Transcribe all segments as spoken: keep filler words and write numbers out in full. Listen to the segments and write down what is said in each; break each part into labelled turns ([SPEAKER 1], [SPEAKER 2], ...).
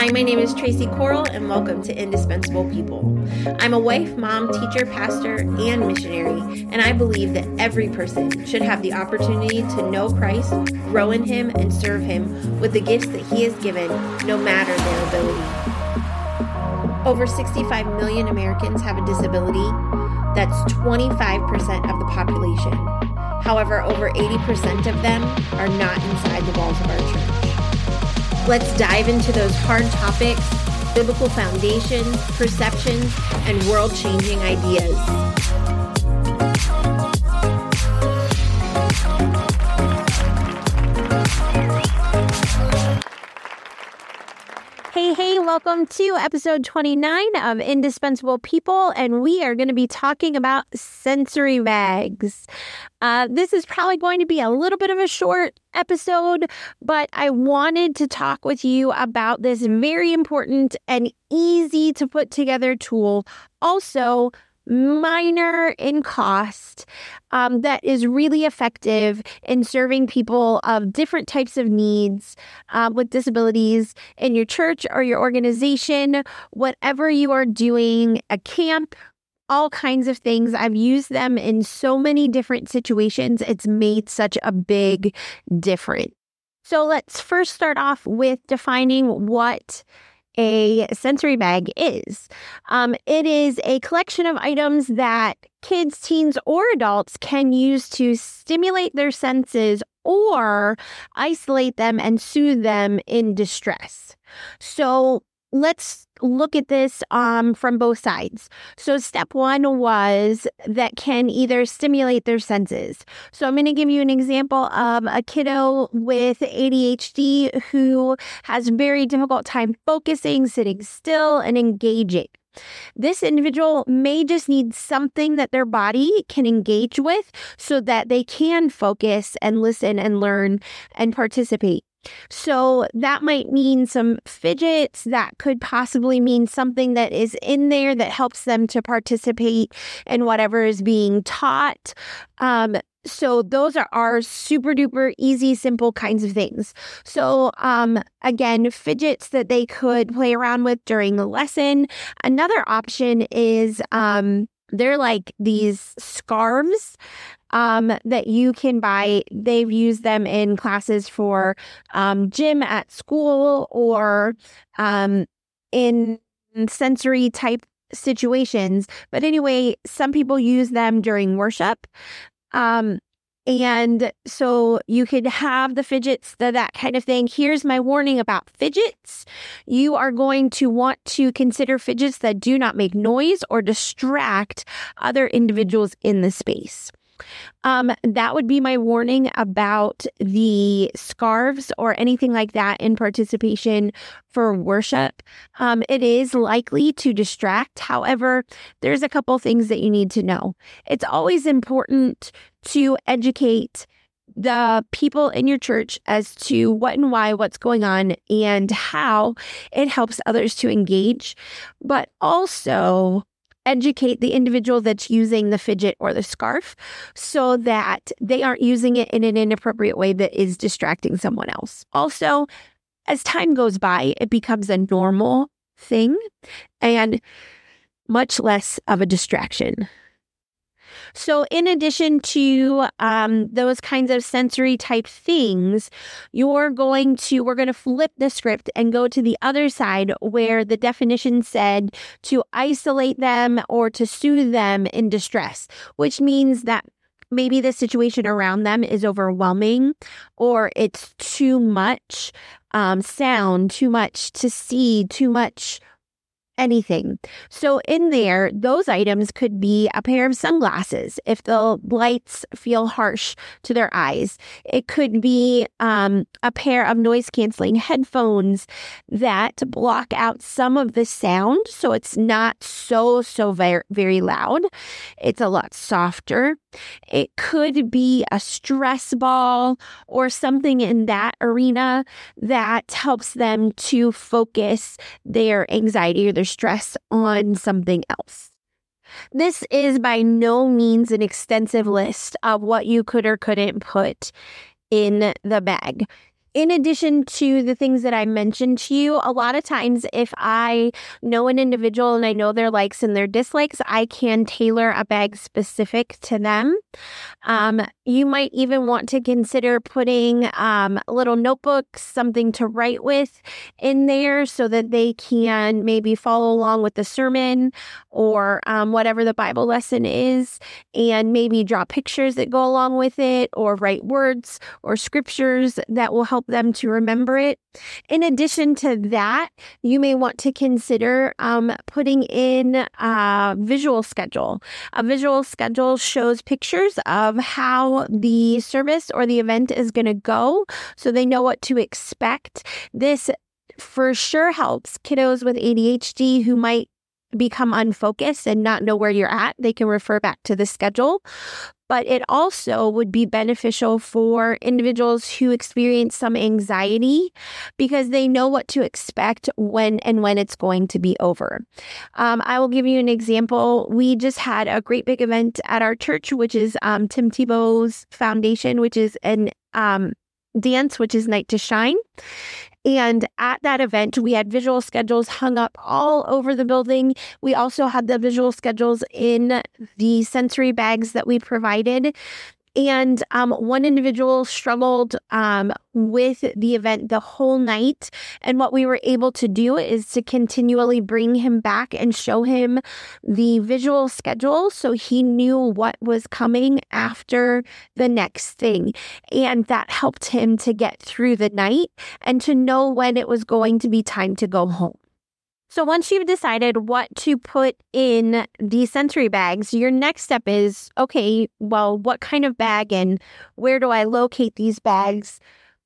[SPEAKER 1] Hi, my name is Tracy Coral, and welcome to Indispensable People. I'm a wife, mom, teacher, pastor, and missionary, and I believe that every person should have the opportunity to know Christ, grow in Him, and serve Him with the gifts that He has given, no matter their ability. Over sixty-five million Americans have a disability. That's twenty-five percent of the population. However, over eighty percent of them are not inside the walls of our church. Let's dive into those hard topics, biblical foundations, perceptions, and world-changing ideas. Hey, hey, welcome to episode twenty-nine of Indispensable People, and we are going to be talking about sensory bags. Uh, this is probably going to be a little bit of a short episode, but I wanted to talk with you about this very important and easy to put together tool, also minor in cost, um, that is really effective in serving people of different types of needs uh, with disabilities in your church or your organization, whatever you are doing, a camp, all kinds of things. I've used them in so many different situations. It's made such a big difference. So let's first start off with defining what a sensory bag is. Um, it is a collection of items that kids, teens, or adults can use to stimulate their senses or isolate them and soothe them in distress. So let's look at this um, from both sides. So step one was that can either stimulate their senses. So I'm going to give you an example of a kiddo with A D H D who has very difficult time focusing, sitting still, and engaging. This individual may just need something that their body can engage with so that they can focus and listen and learn and participate. So that might mean some fidgets. That could possibly mean something that is in there that helps them to participate in whatever is being taught. Um, so those are our super duper easy, simple kinds of things. So um, again, fidgets that they could play around with during the lesson. Another option is um, they're like these scarves Um, that you can buy. They've used them in classes for um, gym at school or um, in sensory type situations. But anyway, some people use them during worship. Um, and so you could have the fidgets, the, that kind of thing. Here's my warning about fidgets. You are going to want to consider fidgets that do not make noise or distract other individuals in the space. Um, that would be my warning about the scarves or anything like that in participation for worship. Um, it is likely to distract. However, there's a couple things that you need to know. It's always important to educate the people in your church as to what and why, what's going on, and how it helps others to engage, but also educate the individual that's using the fidget or the scarf so that they aren't using it in an inappropriate way that is distracting someone else. Also, as time goes by, it becomes a normal thing and much less of a distraction. So in addition to um, those kinds of sensory type things, you're going to, we're going to flip the script and go to the other side where the definition said to isolate them or to soothe them in distress, which means that maybe the situation around them is overwhelming or it's too much um, sound, too much to see, too much anything. So in there, those items could be a pair of sunglasses if the lights feel harsh to their eyes. It could be um, a pair of noise-canceling headphones that block out some of the sound so it's not so, so very, very loud. It's a lot softer. It could be a stress ball or something in that arena that helps them to focus their anxiety or their stress on something else. This is by no means an extensive list of what you could or couldn't put in the bag. In addition to the things that I mentioned to you, a lot of times if I know an individual and I know their likes and their dislikes, I can tailor a bag specific to them. Um, you might even want to consider putting um, little notebooks, something to write with in there so that they can maybe follow along with the sermon or um, whatever the Bible lesson is, and maybe draw pictures that go along with it or write words or scriptures that will help them to remember it. In addition to that, you may want to consider um, putting in a visual schedule. A visual schedule shows pictures of how the service or the event is going to go, so they know what to expect. This for sure helps kiddos with A D H D who might become unfocused and not know where you're at. They can refer back to the schedule. But it also would be beneficial for individuals who experience some anxiety because they know what to expect when and when it's going to be over. Um, I will give you an example. We just had a great big event at our church, which is um, Tim Tebow's Foundation, which is an um, dance, which is Night to Shine. And at that event, we had visual schedules hung up all over the building. We also had the visual schedules in the sensory bags that we provided. And um, one individual struggled um, with the event the whole night. And what we were able to do is to continually bring him back and show him the visual schedule so he knew what was coming after the next thing. And that helped him to get through the night and to know when it was going to be time to go home. So once you've decided what to put in the sensory bags, your next step is, okay, well, what kind of bag and where do I locate these bags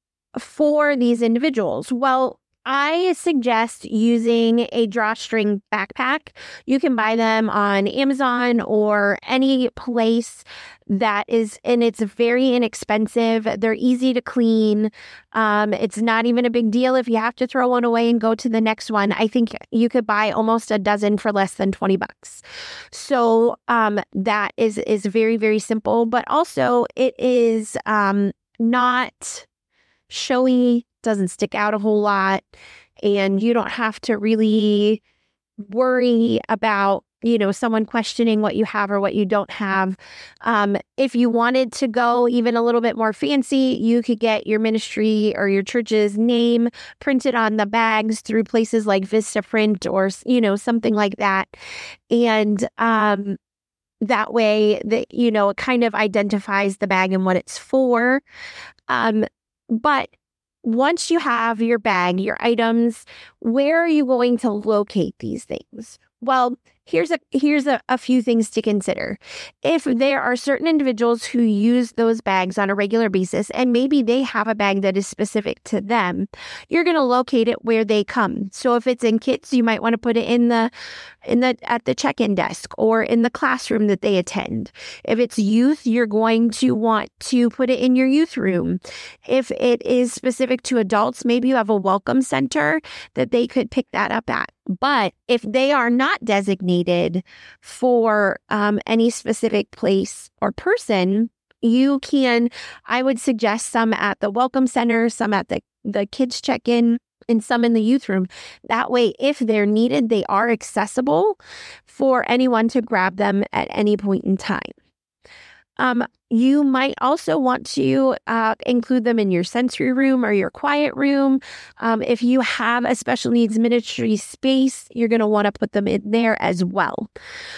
[SPEAKER 1] for these individuals? Well, I suggest using a drawstring backpack. You can buy them on Amazon or any place that is, and it's very inexpensive. They're easy to clean. Um, it's not even a big deal if you have to throw one away and go to the next one. I think you could buy almost a dozen for less than twenty bucks. So um, that is, is very, very simple, but also it is um, not showy, doesn't stick out a whole lot, and you don't have to really worry about, you know, someone questioning what you have or what you don't have. Um, if you wanted to go even a little bit more fancy, you could get your ministry or your church's name printed on the bags through places like Vistaprint or, you know, something like that. And um, that way, that, you know, it kind of identifies the bag and what it's for. Um, but once you have your bag, your items, where are you going to locate these things? Well, here's a here's a, a few things to consider. If there are certain individuals who use those bags on a regular basis, and maybe they have a bag that is specific to them, you're going to locate it where they come. So if it's in kids, you might want to put it in the in the at the check-in desk or in the classroom that they attend. If it's youth, you're going to want to put it in your youth room. If it is specific to adults, maybe you have a welcome center that they could pick that up at. But if they are not designated for um, any specific place or person, you can, I would suggest some at the welcome center, some at the, the kids check-in, and some in the youth room. That way, if they're needed, they are accessible for anyone to grab them at any point in time. Um, you might also want to uh, include them in your sensory room or your quiet room. Um, if you have a special needs ministry space, you're going to want to put them in there as well.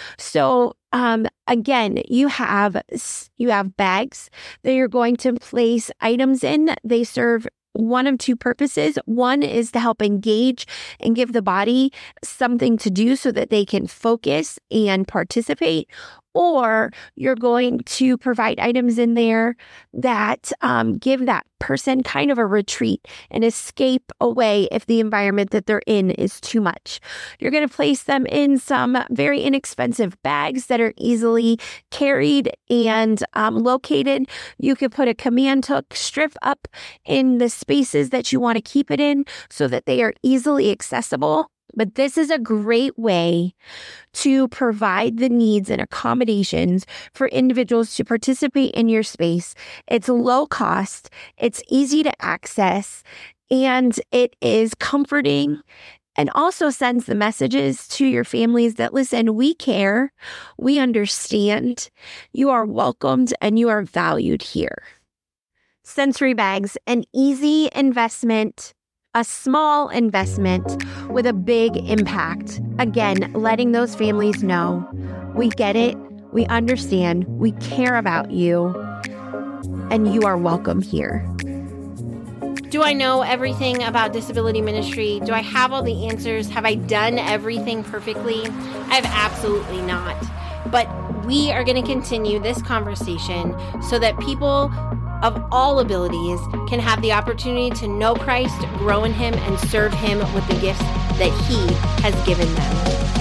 [SPEAKER 1] So um, again, you have you have bags that you're going to place items in. They serve one of two purposes. One is to help engage and give the body something to do so that they can focus and participate. Or you're going to provide items in there that um, give that person kind of a retreat, an escape away if the environment that they're in is too much. You're going to place them in some very inexpensive bags that are easily carried and um, located. You could put a command hook strip up in the spaces that you want to keep it in so that they are easily accessible. But this is a great way to provide the needs and accommodations for individuals to participate in your space. It's low cost, it's easy to access, and it is comforting, and also sends the messages to your families that, listen, we care, we understand, you are welcomed, and you are valued here. Sensory bags, an easy investment, a small investment with a big impact. Again, letting those families know, we get it, we understand, we care about you, and you are welcome here.
[SPEAKER 2] Do I know everything about disability ministry? Do I have all the answers? Have I done everything perfectly? I have absolutely not. But we are going to continue this conversation so that people of all abilities can have the opportunity to know Christ, grow in Him, and serve Him with the gifts that He has given them.